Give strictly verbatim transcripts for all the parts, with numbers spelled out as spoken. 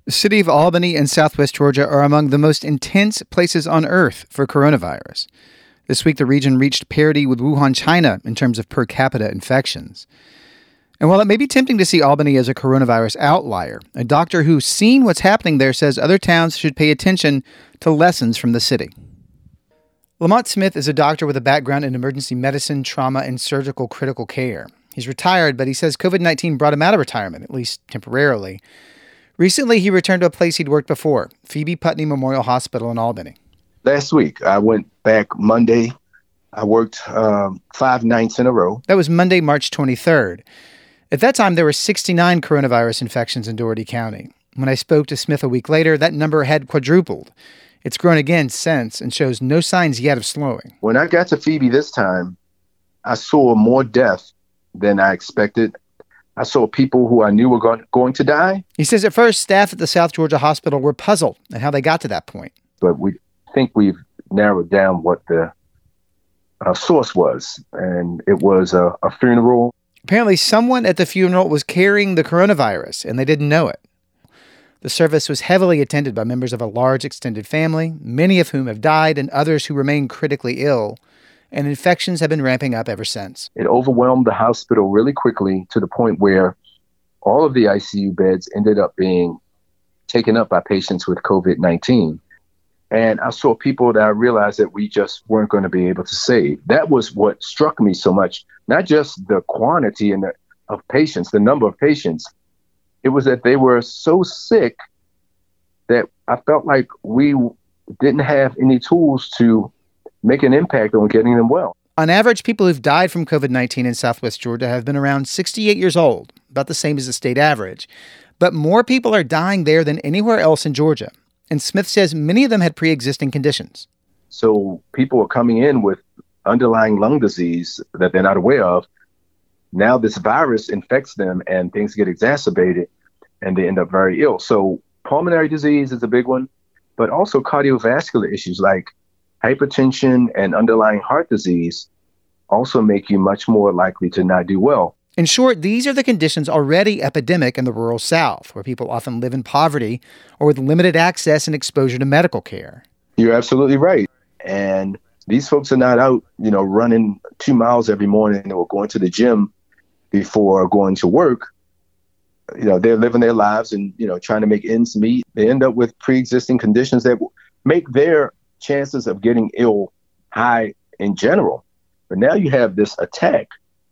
The city of Albany and Southwest Georgia are among the most intense places on earth for coronavirus. This week, the region reached parity with Wuhan, China, in terms of per capita infections. And while it may be tempting to see Albany as a coronavirus outlier, a doctor who's seen what's happening there says other towns should pay attention to lessons from the city. Lamont Smith is a doctor with a background in emergency medicine, trauma, and surgical critical care. He's retired, but he says covid nineteen brought him out of retirement, at least temporarily. Recently, he returned to a place he'd worked before, Phoebe Putney Memorial Hospital in Albany. Last week, I went back Monday. I worked um, five nights in a row. That was Monday, March twenty-third. At that time, there were sixty-nine coronavirus infections in Dougherty County. When I spoke to Smith a week later, that number had quadrupled. It's grown again since and shows no signs yet of slowing. When I got to Phoebe this time, I saw more death than I expected. I saw people who I knew were going, going to die. He says at first, staff at the South Georgia hospital were puzzled at how they got to that point. But we think we've narrowed down what the uh, source was, and it was a, a funeral. Apparently, someone at the funeral was carrying the coronavirus, and they didn't know it. The service was heavily attended by members of a large extended family, many of whom have died and others who remain critically ill, and infections have been ramping up ever since. It overwhelmed the hospital really quickly to the point where all of the I C U beds ended up being taken up by patients with covid nineteen. And I saw people that I realized that we just weren't going to be able to save. That was what struck me so much, not just the quantity and the, of patients, the number of patients. It was that they were so sick that I felt like we didn't have any tools to make an impact on getting them well. On average, people who've died from covid nineteen in Southwest Georgia have been around sixty-eight years old, about the same as the state average. But more people are dying there than anywhere else in Georgia. And Smith says many of them had pre-existing conditions. So people are coming in with underlying lung disease that they're not aware of. Now this virus infects them and things get exacerbated and they end up very ill. So pulmonary disease is a big one, but also cardiovascular issues like hypertension and underlying heart disease also make you much more likely to not do well. In short, these are the conditions already epidemic in the rural South, where people often live in poverty or with limited access and exposure to medical care. You're absolutely right. And these folks are not out, you know, running two miles every morning or going to the gym before going to work. You know, they're living their lives and, you know, trying to make ends meet. They end up with pre-existing conditions that make their chances of getting ill high in general. But now you have this attack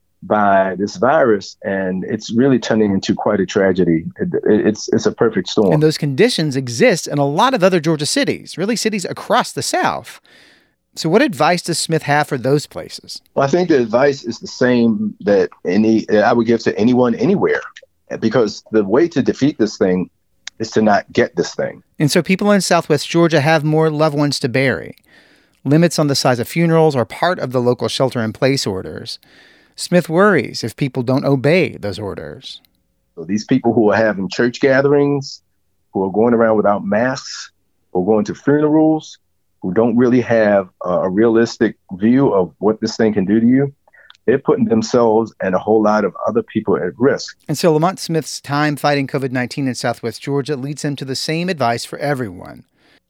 by this virus, and it's really turning into quite a tragedy. It, it, it's it's a perfect storm. And those conditions exist in a lot of other Georgia cities, really cities across the South. So what advice does Smith have for those places? Well, I think the advice is the same that any I would give to anyone anywhere, because the way to defeat this thing is to not get this thing. And so people in Southwest Georgia have more loved ones to bury. Limits on the size of funerals are part of the local shelter-in-place orders. Smith worries if people don't obey those orders. So these people who are having church gatherings, who are going around without masks, who are going to funerals, who don't really have a realistic view of what this thing can do to you, they're putting themselves and a whole lot of other people at risk. And so Lamont Smith's time fighting covid nineteen in Southwest Georgia leads him to the same advice for everyone.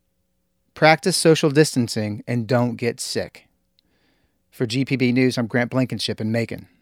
Practice social distancing and don't get sick. For G P B News, I'm Grant Blankenship in Macon.